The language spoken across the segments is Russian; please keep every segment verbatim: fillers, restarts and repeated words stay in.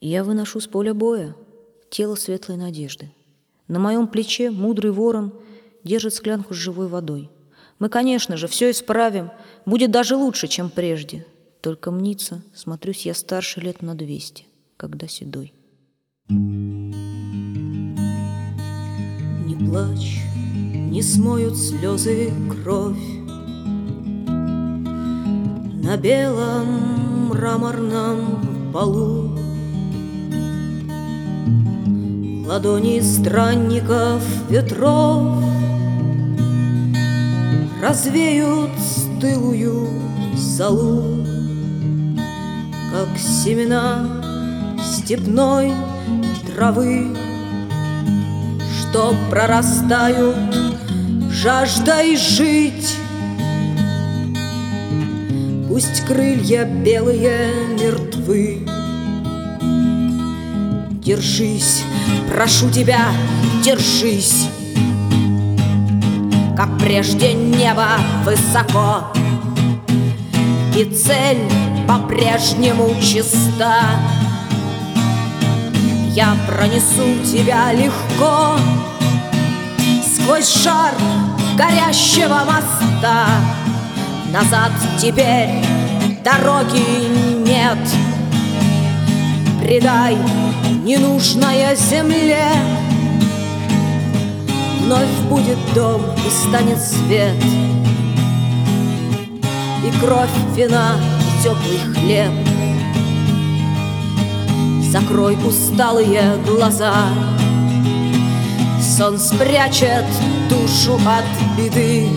Я выношу с поля боя тело светлой надежды. На моем плече мудрый ворон держит склянку с живой водой. Мы, конечно же, все исправим, будет даже лучше, чем прежде. Только мнится, смотрюсь я старше лет на двести, когда седой. Не плачь, не смоют слезы кровь. На белом мраморном полу ладони странников ветров развеют стылую золу, как семена степной травы, что прорастают жаждой жить. Пусть крылья белые мертвы. Держись, прошу тебя, держись, как прежде небо высоко, и цель по-прежнему чиста. Я пронесу тебя легко сквозь шар горящего моста. Назад теперь дороги нет. Предай ненужное земле. Вновь будет дом и станет свет, и кровь, вина, и теплый хлеб. Закрой усталые глаза, сон спрячет душу от беды.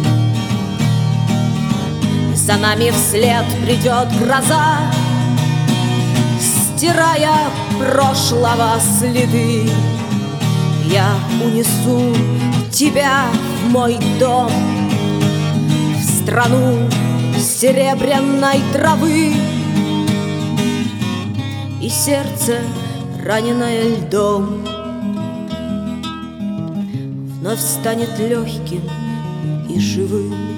За нами вслед придет гроза, стирая прошлого следы. Я унесу тебя в мой дом, в страну серебряной травы. И сердце, раненое льдом, вновь станет легким и живым.